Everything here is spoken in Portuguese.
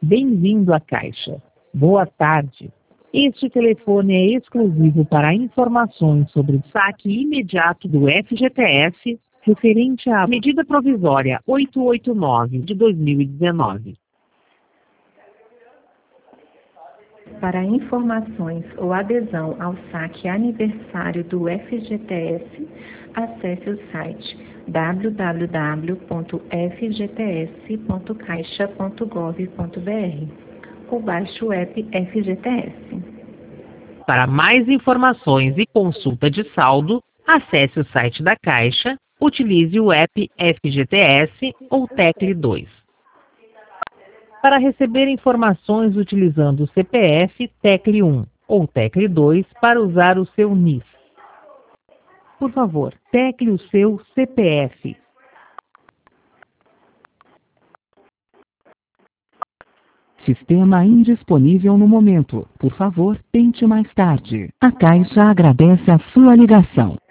Bem-vindo à Caixa. Boa tarde. Este telefone é exclusivo para informações sobre o saque imediato do FGTS, referente à medida provisória 889 de 2019. Para informações ou adesão ao saque aniversário do FGTS, acesse o site www.fgts.caixa.gov.br ou baixe o app FGTS. Para mais informações e consulta de saldo, acesse o site da Caixa, utilize o app FGTS ou tecle 2. Para receber informações utilizando o CPF, tecle 1 ou tecle 2 para usar o seu NIS. Por favor, tecle o seu CPF. Sistema indisponível no momento. Por favor, tente mais tarde. A Caixa agradece a sua ligação.